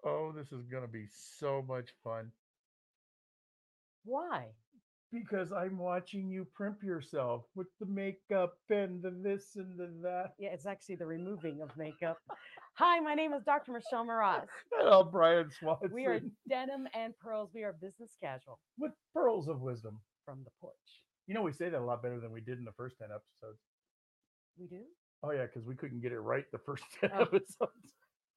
Oh, this is gonna be so much fun Why? because I'm watching you primp yourself with the makeup and the this and the that. Yeah, it's actually the removing of makeup. Hi, my name is Dr. Michelle Mraz. Hello, Brian We are Swanson Denim and Pearls. We are business casual with pearls of wisdom. from the porch. You know, we say that a lot better than we did in the first 10 episodes. We do? Oh, yeah, because we couldn't get it right the first 10 Oh, episodes.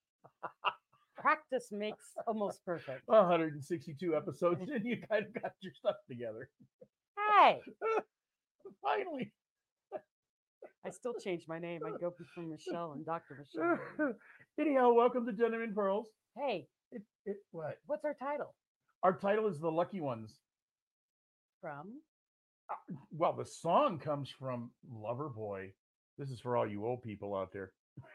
practice makes almost perfect. 162 episodes, and you kind of got your stuff together. Hey, Finally. I still change my name. I go from Michelle and Dr. Michelle. Anyhow, welcome to Gentlemen Pearls. Hey, What? what's our title? Our title is The Lucky Ones. From? Well, the song comes from Loverboy. This is for all you old people out there.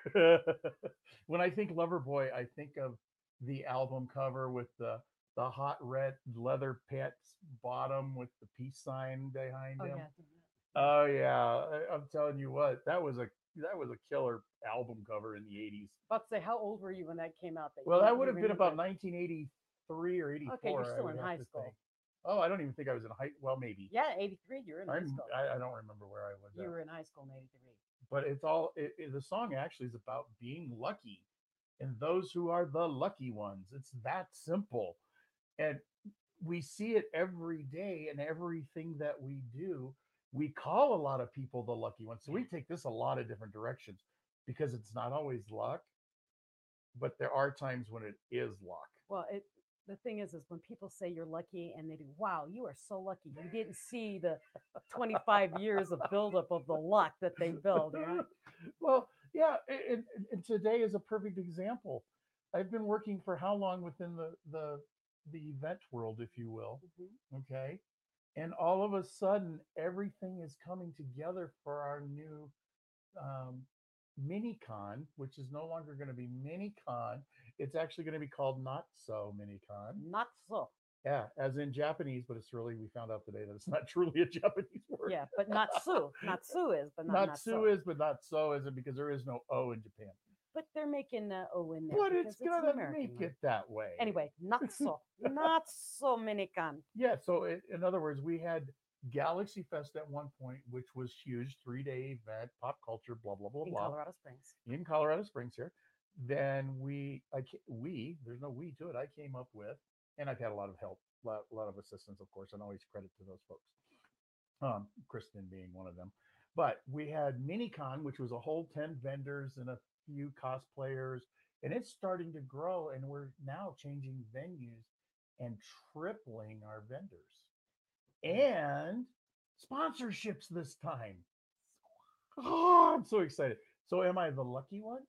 When I think Loverboy, I think of the album cover with the hot red leather pants bottom with the peace sign behind Oh, him. yeah. Yeah. Oh yeah, I'm telling you what, that was a killer album cover in the 80s. About to say, how old were you when that came out that Well, that would you have been about remember? 1983 or Okay, you're 84, I still would in have high to think. school. Oh, I don't even think I was in high. Well, maybe. Yeah, 83, you're in high I'm. school. I don't remember where I was You at. were in high school in 83. But it's all. The song actually is about being lucky, and those who are the lucky ones. It's that simple, and we see it every day in everything that we do. We call a lot of people the lucky ones. So we take this a lot of different directions because it's not always luck, but there are times when it is luck. Well, the thing is when people say you're lucky and they do, wow, you are so lucky. You didn't see the 25 years of buildup of the luck that they build, right? Well, yeah, and today is a perfect example. I've been working for how long within the event world, if you will. Hmm. Okay, and all of a sudden, everything is coming together for our new um, mini con, which is no longer going to be mini con. It's actually going to be called not so mini con. Not so. Yeah, as in Japanese, but it's really, we found out today that it's not truly a Japanese word. Yeah, but not so. Not so is, but not Not not su so. is, but not so is it because there is no O in Japan. But they're making O in there But it's because it's an gonna American make word. it that way. Anyway, not so. Not so minican Yeah. So in other words, we had Galaxy Fest at one point, which was huge, 3 day event, pop culture, blah blah blah in blah, Colorado Springs. in Colorado Springs here. Then there's no we to it. I came up with, and I've had a lot of help, a lot of assistance, of course, and always credit to those folks. Kristen being one of them. But we had MiniCon, which was a whole 10 vendors and a few cosplayers, and it's starting to grow. And we're now changing venues and tripling our vendors and sponsorships this time. Oh, I'm so excited. So, am I the lucky one?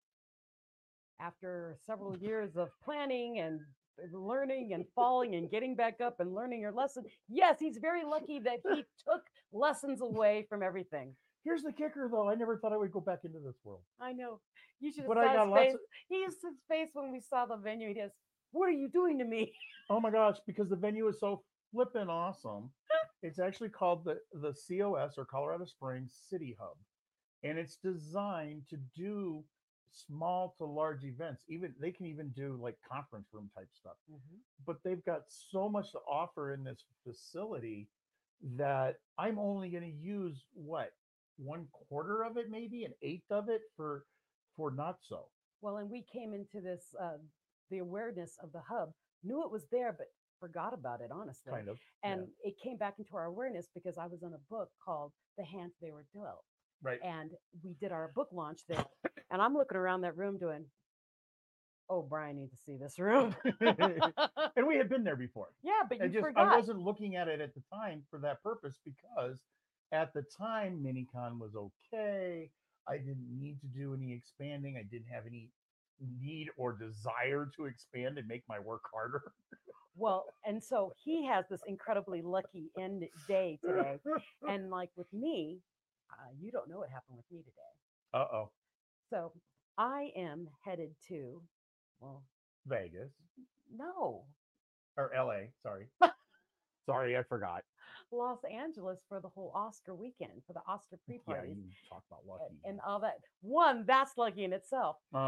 After several years of planning and learning and falling and getting back up and learning your lesson, yes, he's very lucky that he took lessons away from everything. Here's the kicker, though. I never thought I would go back into this world, I know. You should have but I saw his got lots face. of. He used his face when we saw the venue. He does, what are you doing to me? Oh my gosh, because the venue is so flippin' awesome. It's actually called the COS, or Colorado Springs City Hub, and it's designed to do small to large events. Even they can even do like conference room type stuff. Mhm. But they've got so much to offer in this facility that I'm only going to use what, one quarter of it, maybe an eighth of it for not so Well, and we came into this, the awareness of the hub, knew it was there, but forgot about it, honestly. kind of. Yeah. And it came back into our awareness because I was in a book called The Hands They Were Dealt. Right. And we did our book launch there. And I'm looking around that room doing, oh, Brian needs to see this room. And we had been there before. Yeah, but And you just I forgot. wasn't looking at it at the time for that purpose because at the time Minicon was okay. I didn't need to do any expanding. I didn't have any need or desire to expand and make my work harder. Well, and so he has this incredibly lucky end day today. And like with me, you don't know what happened with me today. Uh-oh. So I am headed to, well, Vegas no, or LA, sorry. Sorry, I forgot. Los Angeles for the whole Oscar weekend, for the Oscar pre Yeah, parties you talk about lucky. and all that. One, that's lucky in itself. Uh-huh.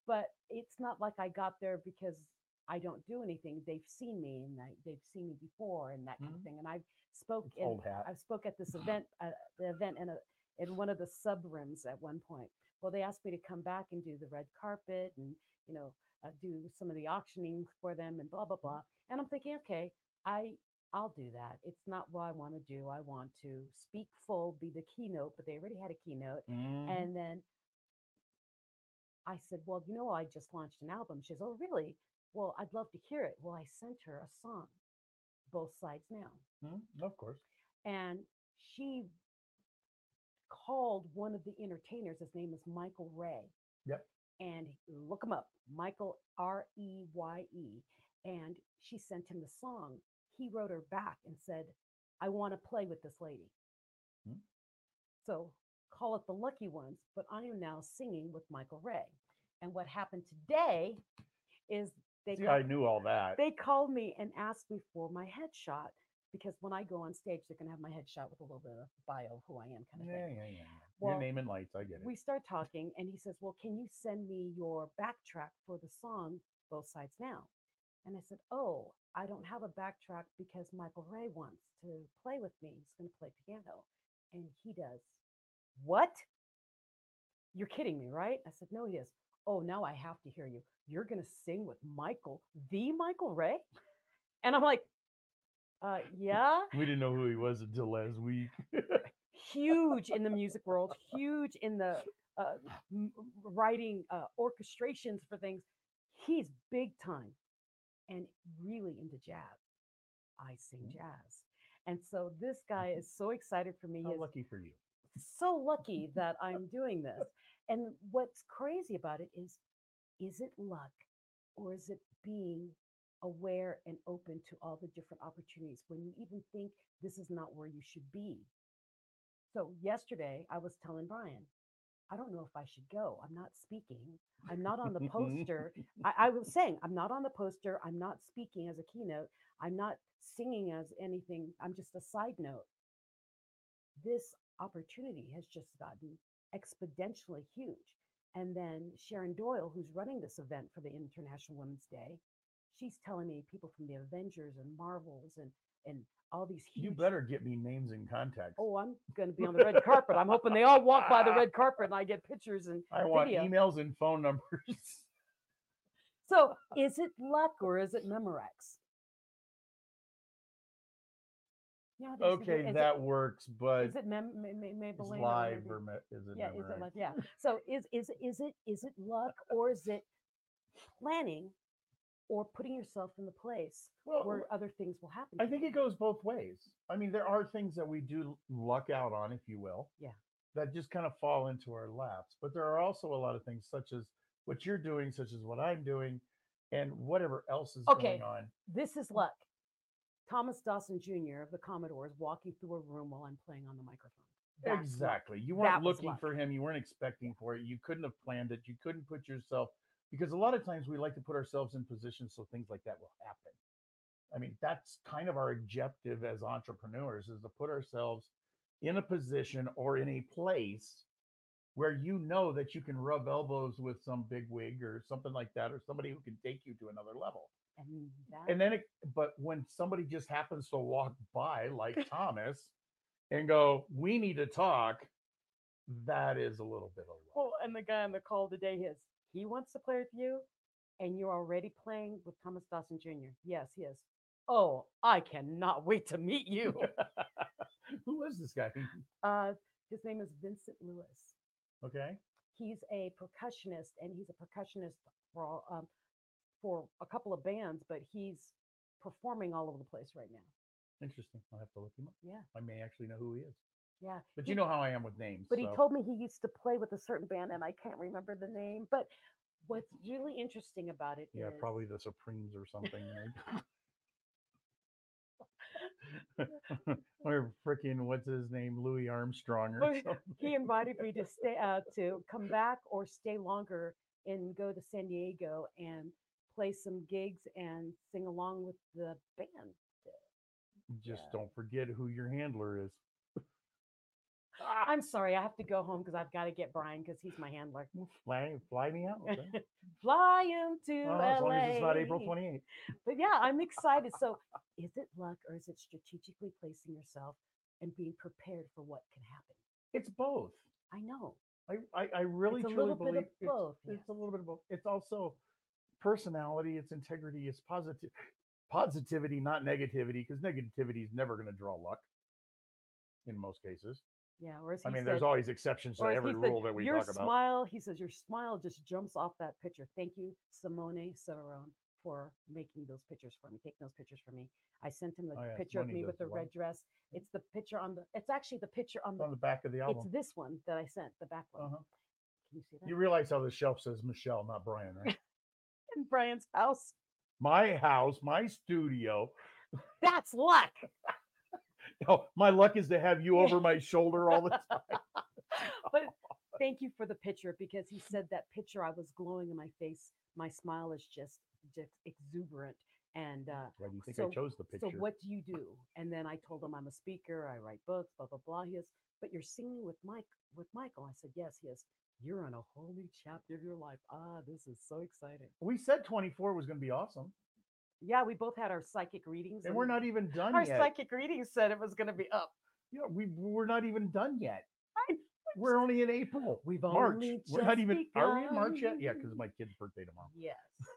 but it's not like I got there because I don't do anything. They've seen me and they've seen me before and that kind of Mhm. thing. And spoke It's in old hat. I spoke at this event, the event in one of the sub rooms at one point. Well, they asked me to come back and do the red carpet and you know do some of the auctioning for them and blah blah blah. And I'm thinking, okay, I I'll do that. It's not what I want to do. I want to speak full, be the keynote, but they already had a keynote. Mhm. And then I said, well, I just launched an album. She says, oh, really? Well, I'd love to hear it. Well, I sent her a song, Both Sides Now. Mhm. Of course. And she called one of the entertainers. His name is Michael Ray. Yep. And look him up, Michael Reye. And she sent him the song. He wrote her back and said, I want to play with this lady. Mhm. So call it the lucky ones, but I am now singing with Michael Ray. And what happened today is See, I knew all that. they called me and asked me for my headshot because when I go on stage, they're going to have my headshot with a little bit of bio of who I am, kind of Yeah, thing. yeah, yeah. Well, Your name and lights. I get it. We start talking, and he says, well, can you send me your backtrack for the song Both Sides Now? And I said, oh, I don't have a backtrack because Michael Ray wants to play with me. He's going to play piano. And he does. What? You're kidding me, right? I said, no, he is. Oh, now I have to hear you. You're going to sing with the Michael Ray? And I'm like, yeah. We didn't know who he was until last week. Huge in the music world, huge in the uh, writing orchestrations for things. He's big time and really into jazz. I sing jazz. And so this guy is so excited for me. He How is lucky for you. so lucky that I'm doing this. And what's crazy about it is it luck or is it being aware and open to all the different opportunities when you even think this is not where you should be? So yesterday I was telling Brian, I don't know if I should go. I'm not speaking. I'm not on the poster. I was saying, I'm not on the poster. I'm not speaking as a keynote. I'm not singing as anything. I'm just a side note. This opportunity has just gotten exponentially huge. And then Sharon Doyle, who's running this event for the International Women's Day, she's telling me people from the Avengers and Marvels and all these huge. You better get me names and contacts. Oh, I'm going to be on the red carpet. I'm hoping they all walk by the red carpet and I get pictures and I want video. emails and phone numbers. So is it luck or is it Memorex? Okay, that works, but is it Maybelline? it's live or is it yeah, is it Memorex? luck? Yeah. So is it luck or is it planning or putting yourself in the place where other things will happen? I think it goes both ways. I mean, there are things that we do luck out on, if you will. Yeah. That just kind of fall into our laps. But there are also a lot of things, such as what you're doing, such as what I'm doing, and whatever else is going on. This is luck. Thomas Dawson Jr. of the Commodores walking through a room while I'm playing on the microphone. That's Exactly. luck. You weren't That was looking luck. for him. You weren't expecting for it. You couldn't have planned it. You couldn't put yourself, because a lot of times we like to put ourselves in positions so things like that will happen. I mean, that's kind of our objective as entrepreneurs, is to put ourselves in a position or in a place where you know that you can rub elbows with some big wig or something like that, or somebody who can take you to another level. And then but when somebody just happens to walk by like Thomas and go, we need to talk, that is a little bit of luck. Well, and the guy on the call today, he wants to play with you, and you're already playing with Thomas Dawson Jr. Yes, he is. Oh, I cannot wait to meet you. Who is this guy? His name is Vincent Lewis. Okay. He's a percussionist, and he's a percussionist for a couple of bands, but he's performing all over the place right now. Interesting. I'll have to look him up. Yeah. I may actually know who he is. Yeah. But you know how I am with names. But he told me he used to play with a certain band, and I can't remember the name. But what's really interesting about it is... probably the Supremes or something. Or freaking, what's his name? Louis Armstrong or something. He invited me to stay to come back or stay longer and go to San Diego and play some gigs and sing along with the band. Just don't forget who your handler is. I'm sorry, I have to go home because I've got to get Brian because he's my handler. Fly me out. Okay. Fly him to Well, as long as it's not April LA. 28th. But yeah, I'm excited. So, is it luck or is it strategically placing yourself and being prepared for what can happen? It's both. I know. I really It's a truly little bit of believe both. Yes. it's a little bit of both. It's also personality, it's integrity, it's positivity, not negativity, because negativity is never going to draw luck in most cases. Yeah. Or as I he mean, there's said, always exceptions to or as he every said, rule that we your talk about. smile, he says, your smile just jumps off that picture. Thank you, Simone Severon, for making those pictures for me, taking those pictures for me. I sent him the Oh yeah, picture of Simone me does with the a lot. red dress. It's the picture on the, it's actually the picture on It's the, on the back of the it's album. this one that I sent, the back one. Uh-huh. Can you see that? You realize how the shelf says Michelle, not Brian, right? In Brian's house. My house, my studio. That's luck. Oh, my luck is to have you over my shoulder all the time. But thank you for the picture because he said that picture I was glowing in my face. My smile is just exuberant. And Why do you think I so chose the so picture? what do you do? And then I told him I'm a speaker, I write books, blah blah blah. He goes, but you're singing with Michael. I said, yes. He goes, you're on a whole new chapter of your life. Ah, this is so exciting. We said 24 was going to be awesome, Yeah, we both had our psychic readings, and we're not even done our yet. psychic readings said it was going to be up. Yeah, we're not even done yet. I- We're only in April. We've March. only We're not just even. Are we in March yet? Yeah, begun. because my kid's birthday tomorrow. Yes.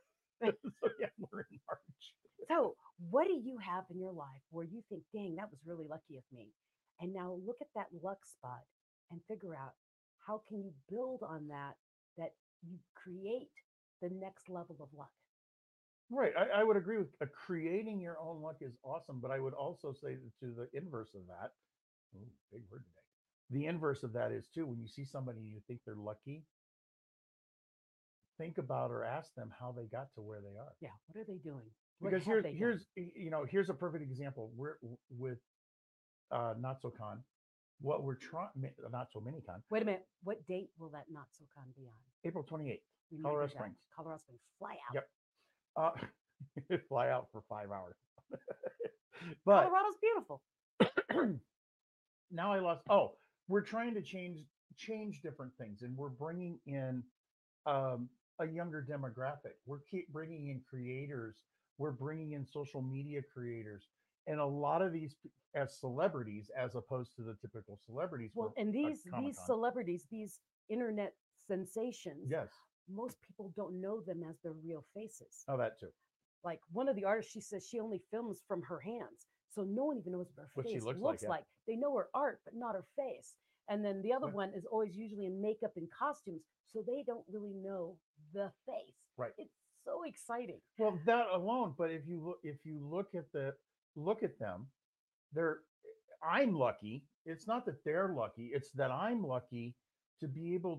So yeah, we're in March. So, what do you have in your life where you think, dang, that was really lucky of me? And now look at that luck spot and figure out how can you build on that, that you create the next level of luck. Right. I would agree with creating your own luck is awesome, but I would also say to the inverse of that. Ooh, big word today. The inverse of that is too when you see somebody and you think they're lucky, think about or ask them how they got to where they are. Yeah, what are they doing? What Because have they done? here's a perfect example. We're with not so con. What we're trying not so mini con. Wait a minute. What date will that not so con be on? April 28th, Remember Colorado that. Springs. Colorado Springs. Fly out. Yep. Fly out for 5 hours. But Colorado's beautiful. now I lost. Oh, we're trying to change different things, and we're bringing in a younger demographic. We're keep bringing in creators. We're bringing in social media creators, and a lot of these as celebrities, as opposed to the typical celebrities. Well, for and a these Comic-Con. celebrities, these internet sensations, Yes. most people don't know them as their real faces. Oh, that too. Like one of the artists, she says she only films from her hands. So no one even knows what her What she face looks looks like, yeah. like. They know her art, but not her face. And then the other What- one is always usually in makeup and costumes. So they don't really know the face. Right. It's so exciting. Well, that alone, but if you look at them, they're I'm lucky. It's not that they're lucky, it's that I'm lucky to be able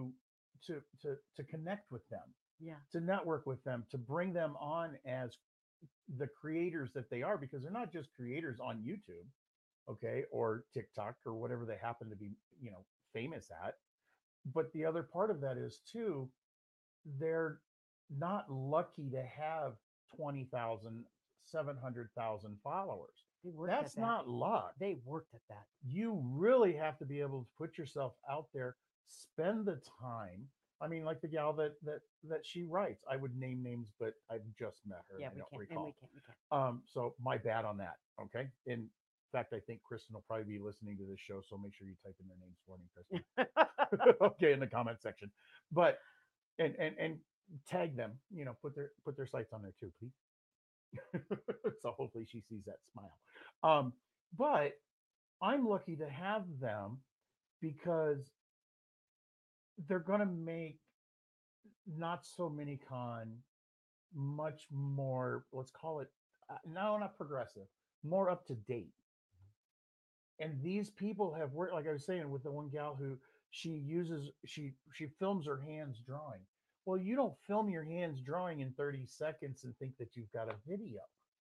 to connect with them, Yeah. to network with them, to bring them on as the creators that they are, because they're not just creators on YouTube, okay, or TikTok or whatever they happen to be, famous at. But the other part of that is too, they're not lucky to have 20,000, 700,000 followers. They worked That's at that. not luck. They worked at that. You really have to be able to put yourself out there, spend the time. I mean, like the gal that she writes. I would name names, but I've just met her. Yeah, and I we don't can't. recall. And we can't. So my bad on that. Okay. In fact, I think Kristen will probably be listening to this show, so make sure you type in their names for me, Kristen. Okay, in the comment section. But and tag them. Put their sites on there too, please. So hopefully she sees that smile. But I'm lucky to have them because they're going to make not so many con much more, let's call it, no, not progressive, more up to date. And these people have worked, like I was saying, with the one gal who she films her hands drawing. Well, you don't film your hands drawing in 30 seconds and think that you've got a video.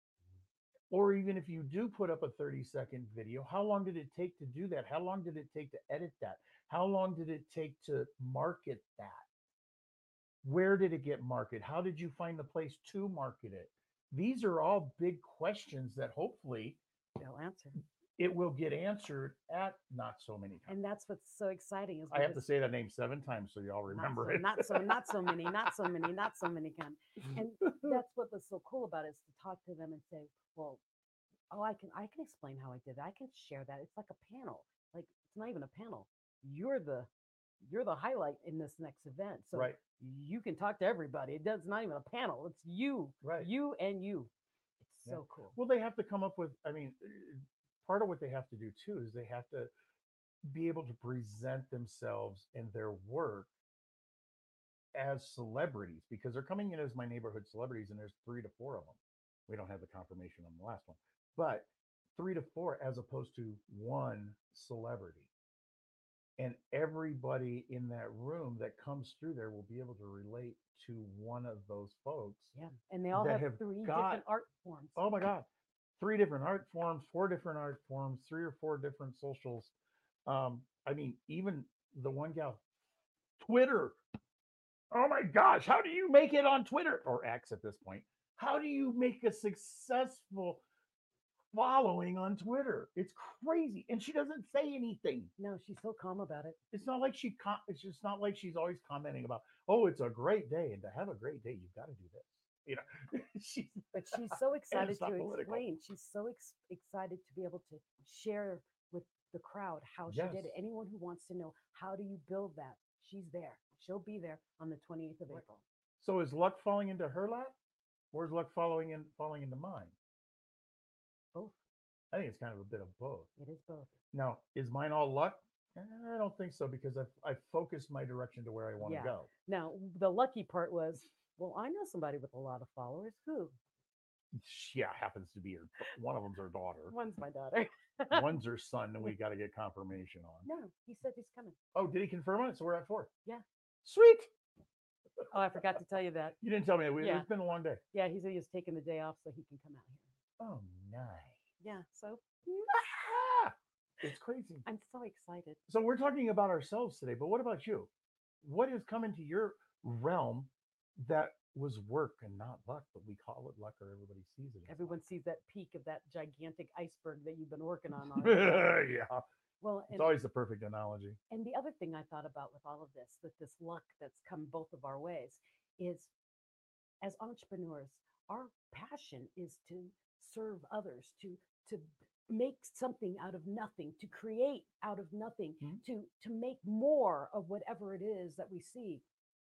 Or even if you do put up a 30-second video, how long did it take to do that? How long did it take to edit that? How long did it take to market that? Where did it get marketed? How did you find the place to market it? These are all big questions that hopefully They'll answer. it will get answered at not so many times. And that's what's so exciting is I have to because say that name 7 times so y'all remember it. not so many, not so many, not so many kind. And that's what was so cool about it is to talk to them and say, well, oh, I can explain how I did it. I can share that. It's like a panel. Like it's not even a panel. You're the you're the highlight in this next event. So Right. you can talk to everybody. It's not even a panel. It's you. Right. You and you. It's Yeah. so cool. Well, they have to come up with, I mean, part of what they have to do too is they have to be able to present themselves and their work as celebrities because they're coming in as my neighborhood celebrities and there's 3 to 4 of them. We don't have the confirmation on the last one, but 3 to 4 as opposed to one celebrity. And everybody in that room that comes through there will be able to relate to one of those folks Yeah. And they all that have have three got, different art forms. oh my God, 3 different art forms, 4 different art forms, 3 or 4 different socials. I mean, even the one gal, Twitter. Oh my gosh, how do you make it on Twitter or X at this point? How do you make a successful following on Twitter? It's crazy, and she doesn't say anything. No, she's so calm about it. It's not like it's just not like she's always commenting about, oh, it's a great day, and to have a great day, you've got to do this. You know, she's But she's so excited not to political. explain. She's so excited to be able to share with the crowd how she did Yes. it. Anyone who wants to know how do you build that, she's there. She'll be there on the 28th of Right. April. So is luck falling into her lap, or is luck falling into mine? Both. I think it's kind of a bit of both. It is both. Now, is mine all luck? I don't think so because I've focused my direction to where I want to Yeah. go. Now, the lucky part was, well, I know somebody with a lot of followers. Who? Yeah, happens to be one of them's her daughter. One's my daughter. One's her son, and we got to get confirmation on. No, he said he's coming. Oh, did he confirm on it? So we're at 4. Yeah. Sweet. Oh, I forgot to tell you that. You didn't tell me. Yeah. It's been a long day. Yeah, he said he was taking the day off so he can come out here. Oh, nice. Yeah, so Ah, it's crazy. I'm so excited. So we're talking about ourselves today, but what about you? What has come into your realm that was work and not luck, but we call it luck or everybody sees it as Everyone sees that peak of that gigantic iceberg that you've been working on. luck. already. Yeah. Well, It's always the perfect analogy. and the other thing I thought about with all of this, with this luck that's come both of our ways, is as entrepreneurs, our passion is to serve others, to make something out of nothing, to create out of nothing, Mhm. to make more of whatever it is that we see.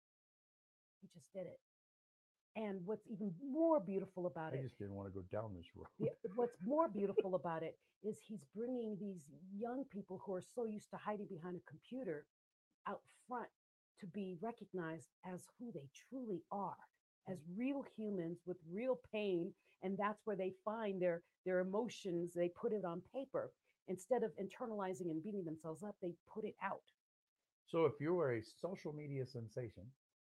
We just did it. And what's even more beautiful about I it, just didn't want to go down this road. what's more beautiful about it is he's bringing these young people who are so used to hiding behind a computer out front to be recognized as who they truly are, as real humans with real pain. And that's where they find their emotions. They put it on paper. Instead of internalizing and beating themselves up, they put it out. So if you were a social media sensation,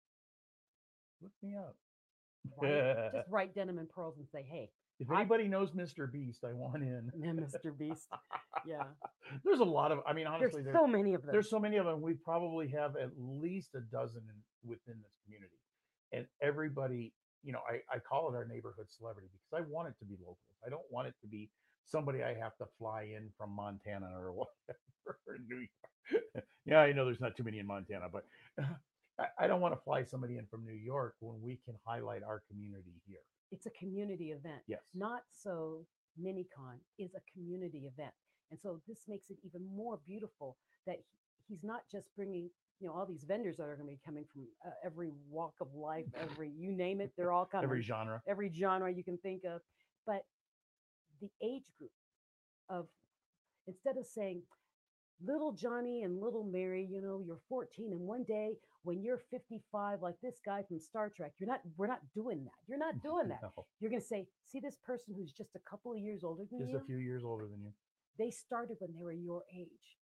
look me up. Just write Denim and Pearls and say, hey, If anybody knows Mr. Beast, I want in. Mr. Beast. Yeah. There's a lot of, I mean, honestly, There's so many of them. there's so many of them. We probably have at least a dozen within this community. And everybody, I call it our neighborhood celebrity because I want it to be local. I don't want it to be somebody I have to fly in from Montana or whatever, or New York. Yeah, I know there's not too many in Montana, but I don't want to fly somebody in from New York when we can highlight our community here. It's a community event. Yes. Not so MiniCon is a community event. And so this makes it even more beautiful that he's not just bringing, all these vendors that are going to be coming from every walk of life, you name it, they're all coming. Every genre you can think of. But the age group of, instead of saying, little Johnny and little Mary, you're 14, and one day when you're 55, like this guy from Star Trek, we're not doing that. You're not doing that. No, You're going to say, see this person who's just a couple of years older than just you? a few years older than you. They started when they were your age.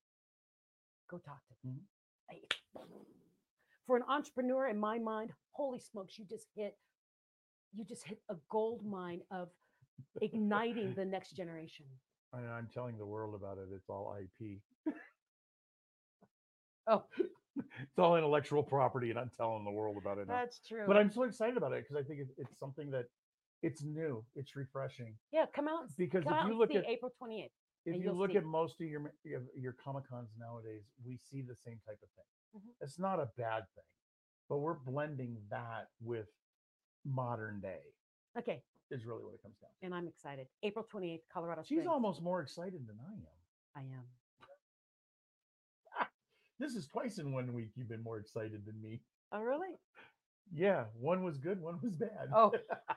Go talk to them. Hey. For an entrepreneur, in my mind, holy smokes, you just hit a gold mine of igniting the next generation. And I'm telling the world about it. It's all IP. Oh, It's all intellectual property, and I'm telling the world about it now. that's true. But I'm so excited about it because I think it's something that it's new, it's refreshing. Yeah, come out. Because Come if out you and look see at April 28th. if And you you'll look see. at most of your Comic Cons nowadays, we see the same type of thing. Mhm. It's not a bad thing, but we're blending that with modern day. Okay, Is really what it comes down to. and I'm excited. April 28th, Colorado She's Springs. almost more excited than I am. I am. This is twice in 1 week you've been more excited than me. Oh, really? Yeah, one was good, one was bad. Oh,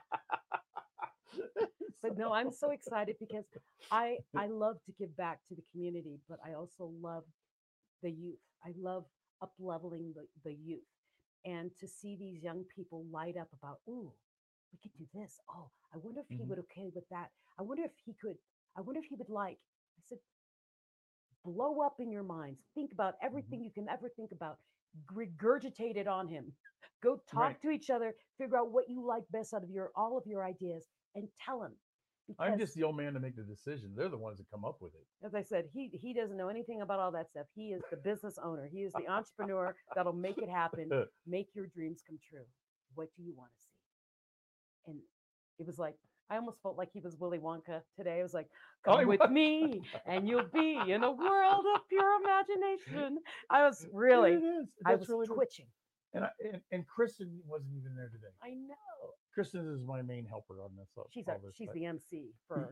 but no, I'm so excited because I love to give back to the community, but I also love the youth. I love up leveling the youth, and to see these young people light up about, ooh, we could do this. Oh, I wonder if he Mhm. would okay with that. I wonder if he could. I wonder if he would like. I said, blow up in your minds. Think about everything Mhm. you can ever think about. Regurgitate it on him. Go Right. talk to each other. Figure out what you like best out of your all of your ideas, and tell him. I'm Because, just the old man to make the decision. They're the ones that come up with it. as I said, he doesn't know anything about all that stuff. He is the business owner. He is the entrepreneur that'll make it happen. Make your dreams come true. What do you want to see? And it was like I almost felt like he was Willy Wonka today. I was like, Oh, "Come with me, and you'll be in a world of pure imagination." I was really, it is. I That's was really what. twitching. And Kristen wasn't even there today. I know Kristen is my main helper on this. All this. she's But the MC for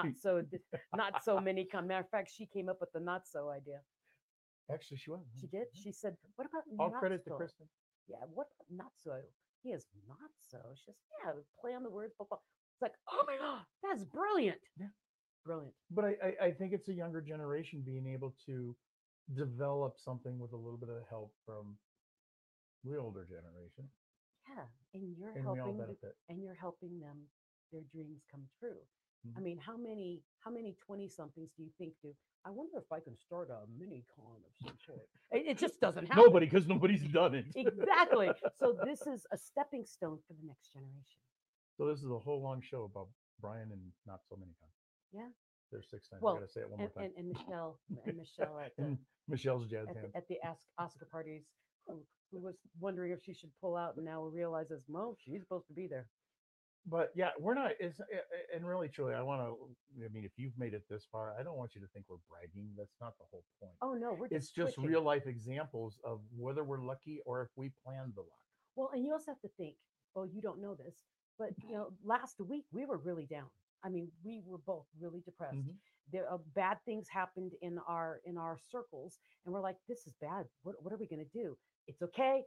not so many. Matter of fact, she came up with the not so idea. actually, she was. She did. She said, "What about All not credit to so?" Kristen. Yeah, what not so? He is not so. It's just yeah, play on the words. Blah, blah. It's like, oh my god, that's brilliant. Yeah. Brilliant. But I think it's a younger generation being able to develop something with a little bit of help from the older generation, Yeah, and you're and we all helping benefit. and you're helping them their dreams come true. I Mhm. mean, how many 20 somethings do you think do? I wonder if I can start a mini con of some sort. It just doesn't happen. Nobody, because nobody's done it. Exactly. So this is a stepping stone for the next generation. So this is a whole long show about Brian and not so many times. Yeah. There's 6 times. I Well, gotta say it one more time. and Michelle And Michelle's jazz at hands. the Oscar parties who was wondering if she should pull out and now realizes, well, she's supposed to be there. But yeah, we're not. And really, truly, I want to. I mean, if you've made it this far, I don't want you to think we're bragging. That's not the whole point. Oh no, we're It's just just twitching. real life examples of whether we're lucky or if we planned the luck. Well, and you also have to think, well, you don't know this, but last week we were really down. I mean, we were both really depressed. Mhm. There bad things happened in our circles, and we're like, this is bad. What are we going to do? It's okay.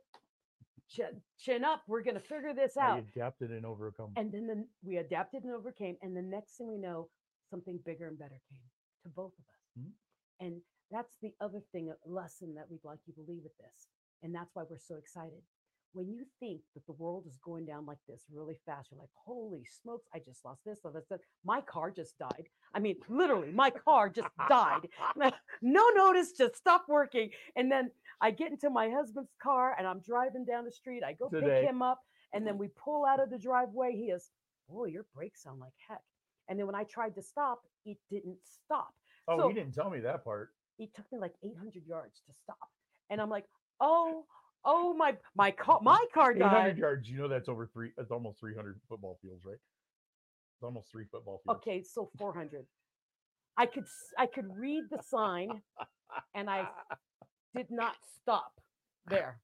Chin up. We're going to figure this I out. adapted and overcome. And then we adapted and overcame. And the next thing we know, something bigger and better came to both of us. Mhm. And that's the other thing, a lesson that we'd like you to leave with this. And that's why we're so excited. When you think that the world is going down like this really fast, you're like, holy smokes, I just lost this. So that's that. My car just died. I mean, literally, my car just died. No notice, just stopped working. And then I get into my husband's car and I'm driving down the street. I go Today. pick him up. And then we pull out of the driveway. He is, boy, your brakes sound like heck. And then when I tried to stop, it didn't stop. Oh, So he didn't tell me that part. it took me like 800 yards to stop. And I'm like, oh, my car 800 died. yards. You know that's over three. It's almost 300 football fields, right? It's almost 3 football fields. Okay, so 400. I could read the sign, and I did not stop there.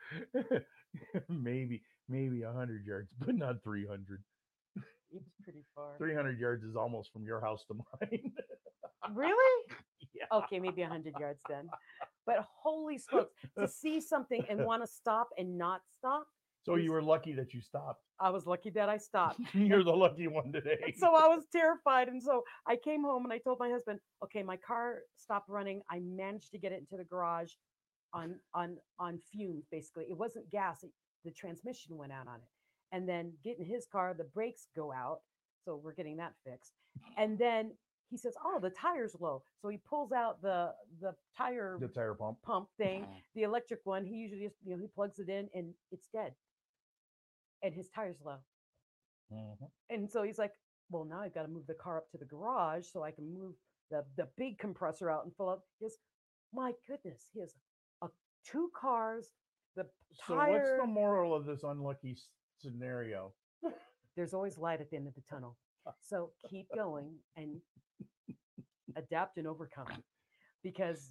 maybe 100 yards, but not 300. It was pretty far. 300 yards is almost from your house to mine. Really? Yeah. Okay, maybe 100 yards then. But holy smokes, to see something and want to stop and not stop. So you were lucky that you stopped. I was lucky that I stopped. You're the lucky one today. And so I was terrified. And so I came home and I told my husband, okay, my car stopped running. I managed to get it into the garage on fumes, basically. It wasn't gas. The transmission went out on it. And then getting his car, the brakes go out. So we're getting that fixed. And then he says, oh, the tire's low. So he pulls out the tire The tire pump. thing, the electric one. He usually just, he plugs it in and it's dead. And his tire's low. Mhm. And so he's like, well, now I've got to move the car up to the garage so I can move the big compressor out and fill up. My goodness, he has 2 cars, the So what's tire. the moral of this unlucky scenario? There's always light at the end of the tunnel. So keep going. And adapt and overcome, because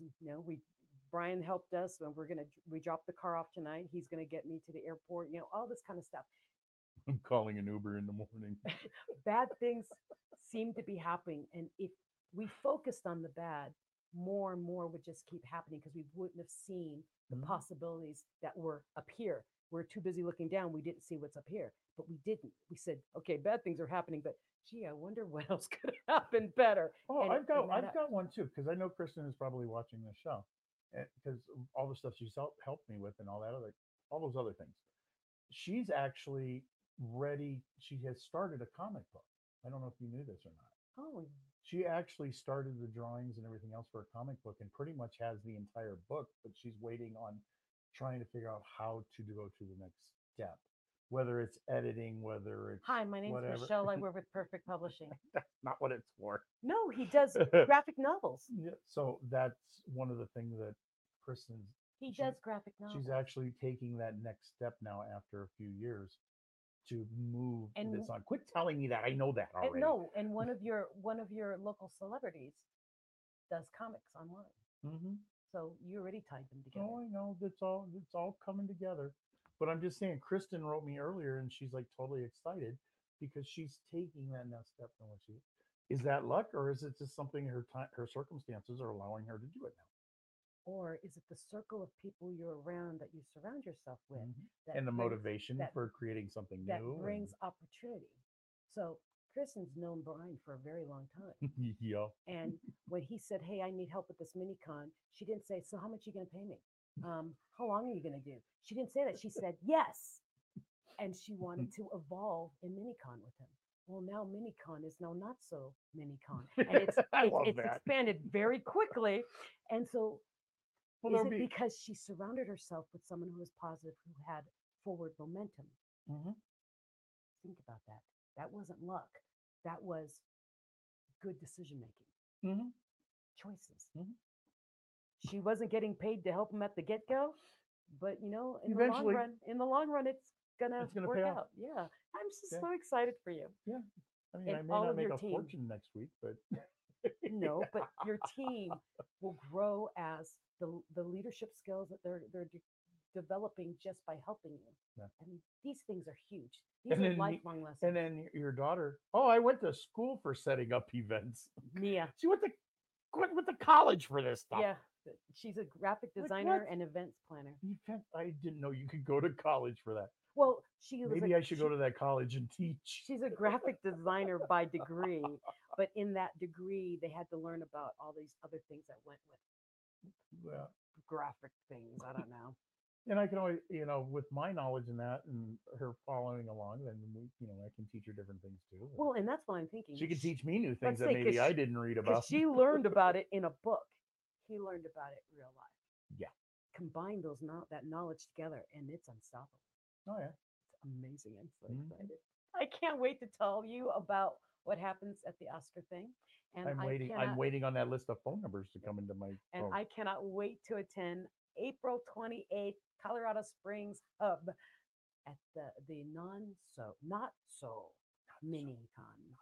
Brian helped us, and we dropped the car off tonight. He's gonna get me to the airport. All this kind of stuff. I'm calling an Uber in the morning. Bad things seem to be happening, and if we focused on the bad, more and more would just keep happening because we wouldn't have seen the Mhm. possibilities that were up here. We're too busy looking down. We didn't see what's up here, but we didn't. We said, okay, bad things are happening, but gee, I wonder what else could happen better. Oh, And I've got one too because I know Kristen is probably watching this show, because all the stuff she's helped me with and all those other things. She's actually ready. She has started a comic book. I don't know if you knew this or not. oh, She actually started the drawings and everything else for a comic book and pretty much has the entire book, but she's waiting on trying to figure out how to go to the next step, whether it's editing, whether it's hi, my name's whatever. Michelle. I work with Perfect Publishing. That's not what it's for. No, he does graphic novels. Yeah, so that's one of the things that Kristen's He she- does graphic novels. she's actually taking that next step now after a few years to move And this on. Quit telling me that. I know that And already. no, and one of your local celebrities does comics online. Mm-hmm. So you already tied them together. Oh, I know. It's all coming together. But I'm just saying, Kristen wrote me earlier, and she's like totally excited because she's taking that next step. From what she is that luck, or is it just something her circumstances are allowing her to do it now? Or is it the circle of people you're around that you surround yourself with that And the brings- motivation that- for creating something that new. brings opportunity? So Kristen's known Brian for a very long time. Yeah. And when he said, "Hey, I need help with this mini con," she didn't say, "So how much are you going to pay me? How long are you going to do?" She didn't say that. She said, "Yes," and she wanted to evolve in minicon with him. Well, now minicon is now not so minicon, and it's I it's, love it's that. expanded very quickly. And so, Well, is there'll it be. because she surrounded herself with someone who was positive, who had forward momentum? Mhm. Think about that. That wasn't luck. That was good decision making. Mhm. Choices. Mhm. She wasn't getting paid to help him at the get go, but in Eventually- the long run, it's gonna It's gonna work pay off. out. Yeah, I'm just Yeah. so excited for you. Yeah. I mean, And I may all not of make your a team. fortune next week, but No, but your team will grow as the leadership skills that they're developing just by helping you. Yeah. I mean, these things are huge. These And are then lifelong lessons. and then your daughter. Oh, I went to school for setting up events. Mia, She went to college for this stuff. yeah, she's a graphic Like designer what? and events planner. I didn't know you could go to college for that. Well, she was Maybe I should go to that college and teach. She's a graphic designer by degree, but in that degree, they had to learn about all these other things that went with Well, graphic things. I don't know. and I can always, with my knowledge in that and her following along, then I can teach her different things too. Well, and that's what I'm thinking. She can teach me new things let's that say, 'cause maybe I she- didn't read because about. she learned about it in a book. He learned about it in real life. Yeah. Combine that knowledge together, and it's unstoppable. Oh yeah. It's amazing. I'm so Mhm. excited. I can't wait to tell you about what happens at the Oscar thing. And I'm waiting. I'm waiting on that list of phone numbers to come into my And phone. I cannot wait to attend April 28th, Colorado Springs Hub at the not so mini con.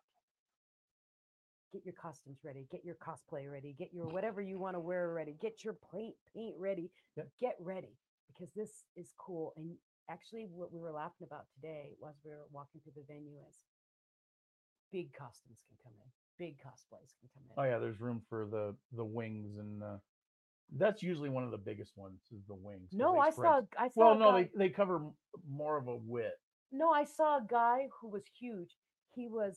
Get your costumes ready, get your cosplay ready, get your whatever you want to wear ready, get your paint ready, Yep. get ready, because this is cool. And actually what we were laughing about today was we were walking through the venue is big costumes can come in, big cosplays can come in. Oh yeah, there's room for the wings, and that's usually one of the biggest ones is the wings. 'cause No, they I spread- saw Well, a no, guy, they cover more of a width. no, I saw a guy who was huge. He was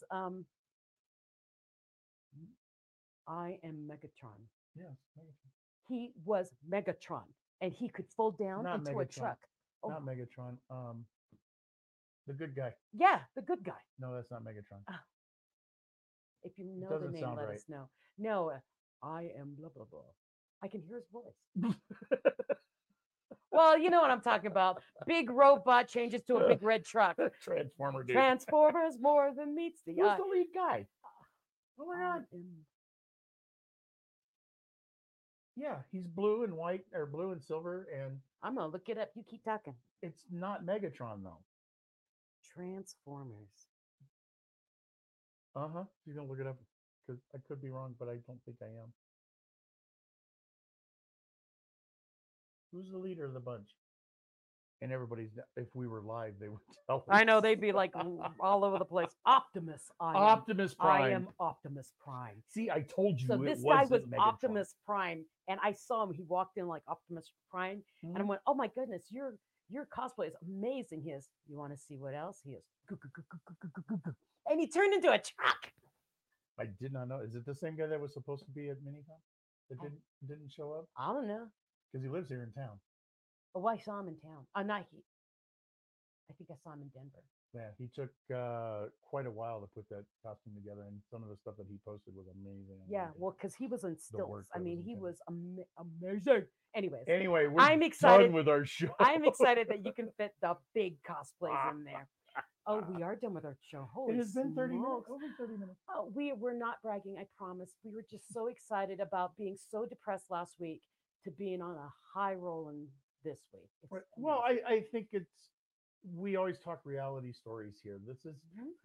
I am Megatron. Yes. He was Megatron, and he could fold down Not into a Megatron. truck. Oh, Not Megatron. The good guy. yeah, the good guy. No, that's not Megatron. If you know the doesn't name, sound let right. us know. No, I am blah blah blah. I can hear his voice. Well, you know what I'm talking about. Big robot changes to a big red truck. Transformer dude. Transformers more than meets the Who's eye. the lead guy? Oh my I god. am- Yeah, he's blue and white, or blue and silver, and I'm gonna look it up. You keep talking. it's not Megatron though. Transformers. You're gonna look it up. because I could be wrong, but I don't think I am. Who's the leader of the bunch? And everybody's, if we were live, they would tell us. I know they'd be like all over the place. Optimus, Optimus Prime. I am Optimus Prime. See, I told you So it this guy was wasn't Megatron. Optimus Prime, and I saw him. He walked in like Optimus Prime, and I went, "Oh my goodness, your cosplay is amazing." He is. You want to see what else he is? And he turned into a truck. I did not know. Is it the same guy that was supposed to be at Minicon that didn't show up? I don't know. Because he lives here in town. Oh, I saw him in town. Not he. I think I saw him in Denver. Yeah, he took quite a while to put that costume together, and some of the stuff that he posted was amazing. Yeah, well, because he was on stilts. I mean, he intense. was amazing. Anyways, Anyway, we're I'm excited done with our show. I'm excited that you can fit the big cosplays in there. Oh, we are done with our show. Holy It has been 30 minutes. smokes. Only 30 minutes. Oh, we're not bragging, I promise. We were just so excited about being so depressed last week to being on a high roll in this week. It's Right. Well, amazing. I think we always talk reality stories here. This is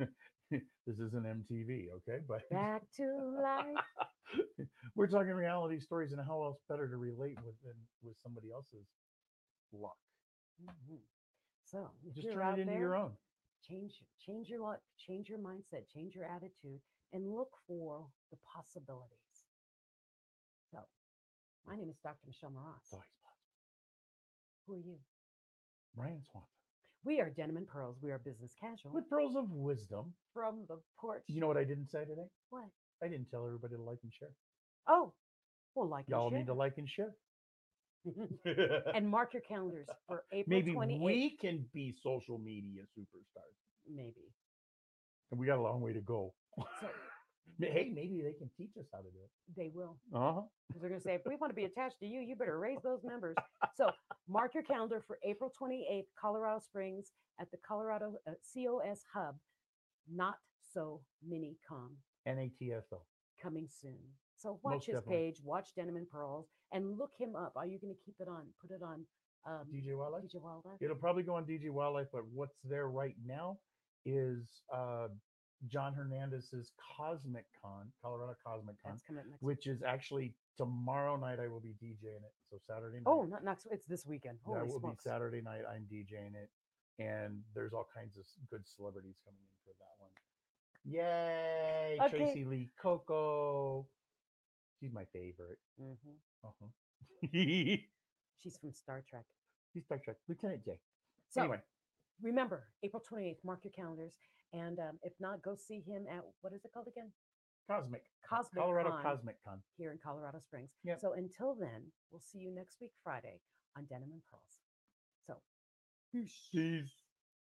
this isn't MTV, okay? But Back to life. we're talking reality stories, and how else better to relate than with somebody else's luck. Mhm. So if Just you're turn out it into there, your own. change your luck, change your mindset, change your attitude, and look for the possibilities. So, my name is Dr. Michelle Moras. It's always possible. Who are you? Ryan Swanson. We are Denim and Pearls. We are business casual With pearls of wisdom. from the porch. You know what I didn't say today? What? I didn't tell everybody to like and share. Oh, well, like Y'all and need to like and share. share. And mark your calendars for April Maybe 28th. we can be social media superstars. Maybe. And we got a long way to go. So Hey, maybe they can teach us how to do it. they will. Uh-huh. Because they're going to say, if we want to be attached to you, you better raise those members. So mark your calendar for April 28th, Colorado Springs at the Colorado COS Hub. Not So Mini Con NATSO. coming soon. So watch Most his definitely. page, watch Denim and Pearls, and look him up. Are you going to keep it on? Put it on DJ Wildlife? DJ Wildlife? It'll probably go on DJ Wildlife, but what's there right now is John Hernandez's Cosmic Con, Colorado Cosmic Con, That's coming up next week. which is actually tomorrow night. I will be DJing it. So Saturday night. Oh, not next. It's this weekend. Holy That will smokes! be Saturday night. I'm DJing it, and there's all kinds of good celebrities coming in for that one. Yay! Okay. Tracy Lee Coco. She's my favorite. Mhm. Uh-huh. He's She's from Star Trek. Star Trek Lieutenant Jay. So Anyway, remember, April 28th. Mark your calendars, and if not, go see him at what is it called again? Cosmic Colorado Con. Cosmic Con. Here in Colorado Springs. Yep. So until then, we'll see you next week Friday on Denim and Pearls. So Peace.